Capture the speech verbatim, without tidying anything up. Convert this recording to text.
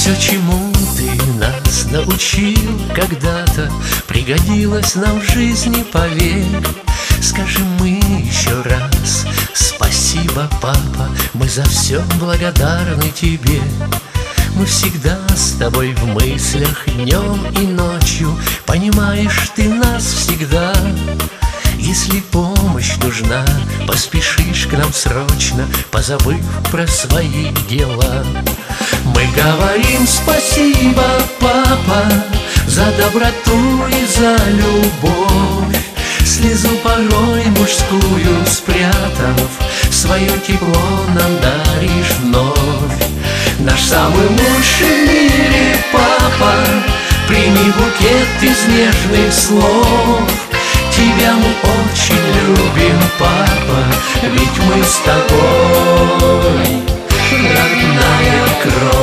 Все, чему ты нас научил когда-то, пригодилось нам в жизни, поверь. Скажи мы еще раз: спасибо, папа, мы за все благодарны тебе. Мы всегда с тобой в мыслях днем и ночью, понимаешь ты нас всегда. Если помощь нужна, поспешишь к нам срочно, позабыв про свои дела. Мы говорим спасибо, папа, за доброту и за любовь. Слезу порой мужскую спрятав, свое тепло нам даришь вновь. Наш самый лучший в мире папа, прими букет из нежных слов. Тебя мы очень любим, папа, ведь мы с тобой родная кровь.